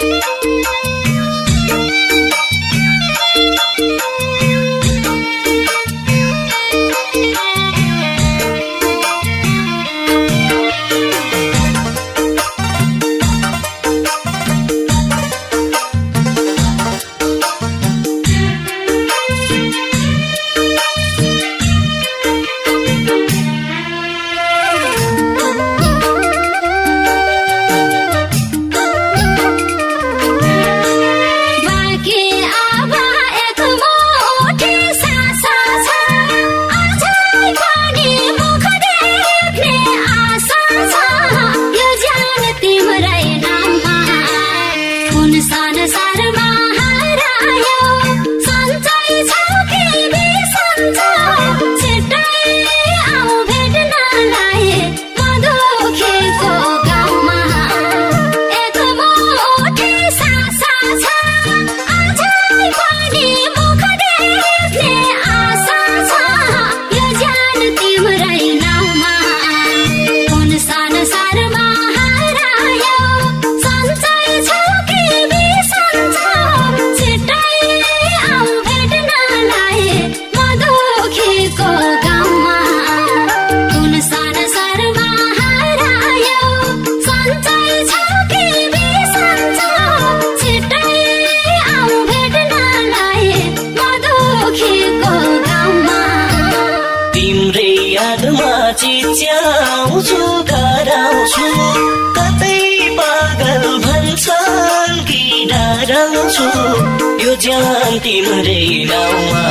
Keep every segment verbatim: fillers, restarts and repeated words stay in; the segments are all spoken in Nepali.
चिच्याउँछु कराउँछु कतै पागल भन्छन् कि डराउँछु यो ज्यान तिम्रै नाउँमा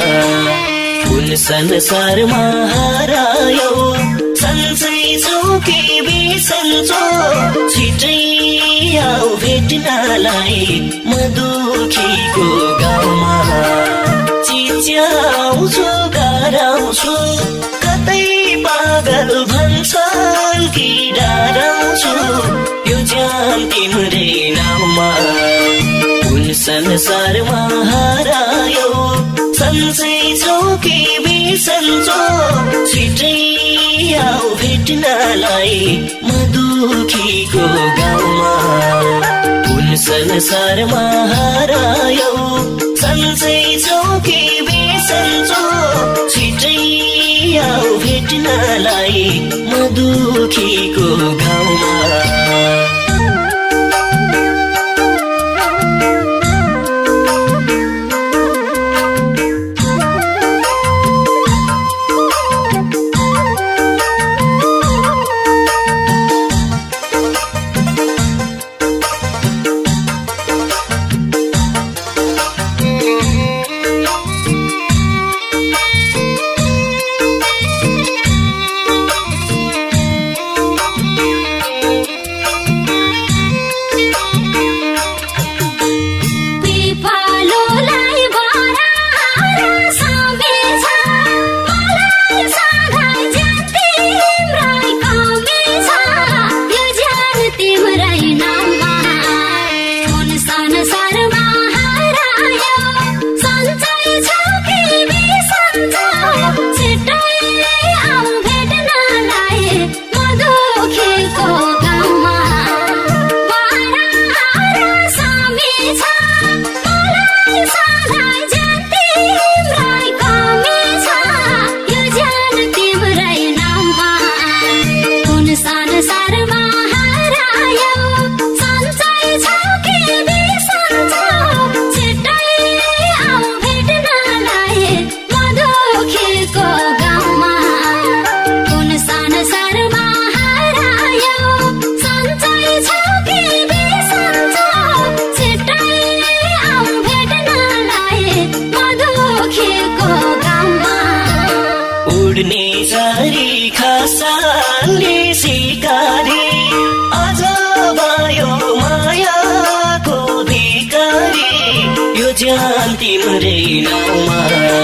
कुन संसारमा हरायो सन्चै छौ कि बिसन्चो छिटै आऊ भेट्नलाई म दुखीको गाउँमा चिच्याउँछु कराउँछु कतै पागल भन्छन् कि डराउँछु यो ज्यान तिम्रै नाउँमा कुन संसारमा हरायो सन्चै छौ कि बिसन्चो छिटै आऊ भेट्नलाई म दुखीको गाउँमा कुन संसारमा हरायो सन्चै छौ कि बिसन्चो छिटै आऊ भेट्नलाई म दुखीको गाउँमा तिम्रै नाउँमा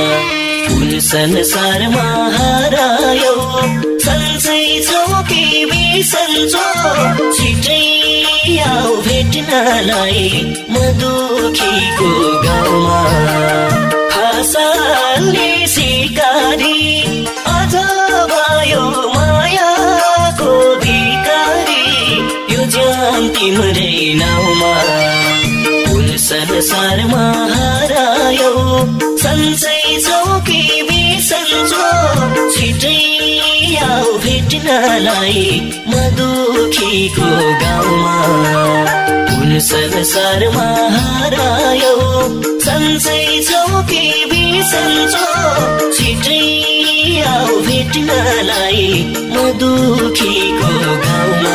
कुन संसारमा हरायो सन्चै छौ कि बिसन्चो छिटै आऊ भेट्नलाई म दुखीको गाउँमा हँसाले सिकारी अझ भयो मायाको भिकारी यो ज्यान तिम्रै नाउँमा संसारमा हरायो सन्चै छौ कि बिसन्चो छिटै आऊ भेट्नलाई म दुखीको गाउँमा कुन संसारमा हरायो सन्चै छौ कि बिसन्चो छिटै आऊ भेट्नलाई म दुखीको गाउँमा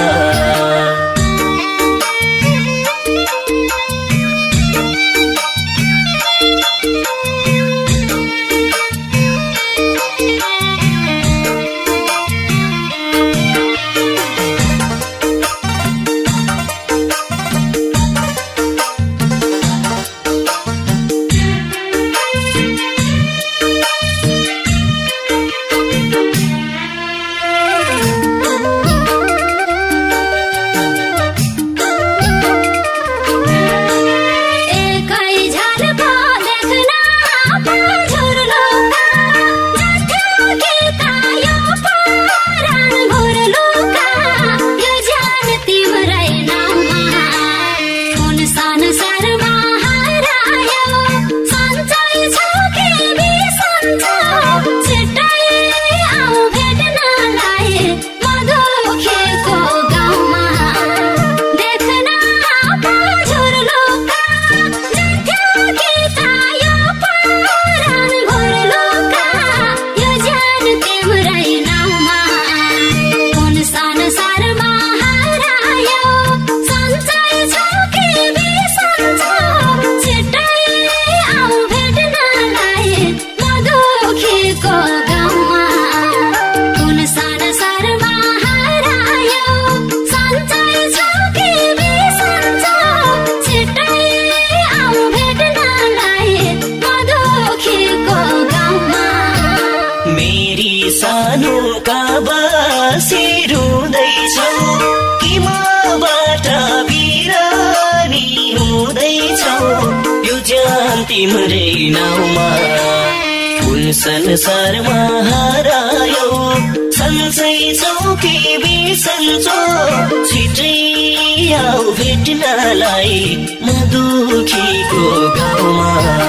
सानोका बासी रुँदैछौ कि मबाट बिरानी हुँदैछौ यो ज्यान तिम्रै नाउँमा कुन संसारमा हरायो सन्चै छौ कि बिसन्चो छिटै आऊ भेट्नलाई म दुखीको गाउँमा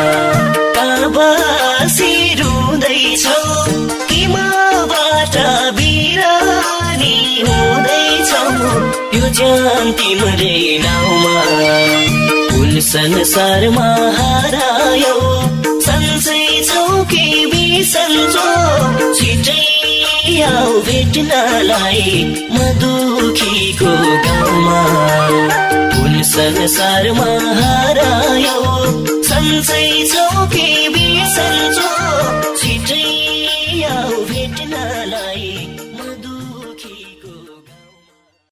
बासी रुँदैछौ कि मबाट बिरानी हुँदैछौ यो ज्यान तिम्रै नाउँमा कुन संसारमा हरायो सन्चै छौ कि बिसन्चो छिटै आऊ भेट्नलाई म दुखीको गाउँमा कुन संसारमा हरायो सन्चै छौ कि बिसन्चो छिटै आऊ भेट्नलाई